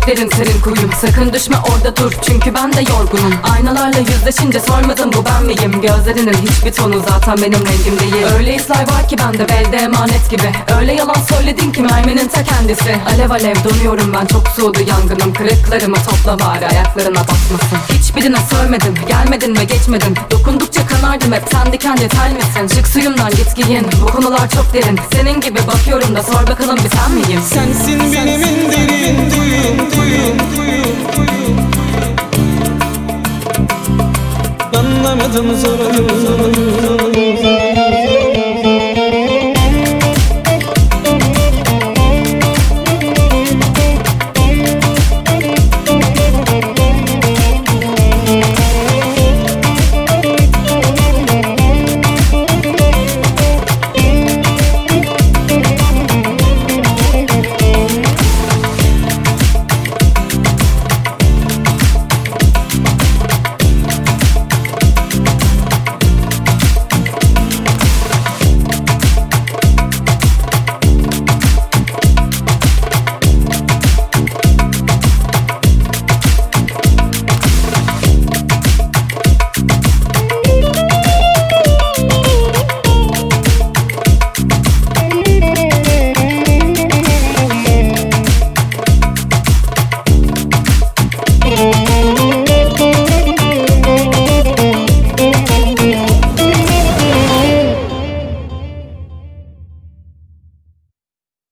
derin serin kuyum. Sakın düşme orada dur çünkü ben de yorgunum. Aynalarla yüzleşince sormadım bu ben miyim? Gözlerinin hiçbir tonu zaten benim rengim değil. Öyle hisler var ki bende belde emanet gibi. Öyle yalan söyledin ki merminin ta kendisi. Alev alev donuyorum ben, çok soğudu yangınım. Kırıklarımı topla bari ayaklarına batmasın. Hiçbirine sövmedim, gelmedin ve geçmedin. Dokundukça kanardım hep, sen dikenli tel misin? Çık suyumdan git giyin, bu konular çok derin. Senin gibi bakıyorum da sor bakalım bir sen miyim? Sensin benim en derin duyum. Anlamadım zor.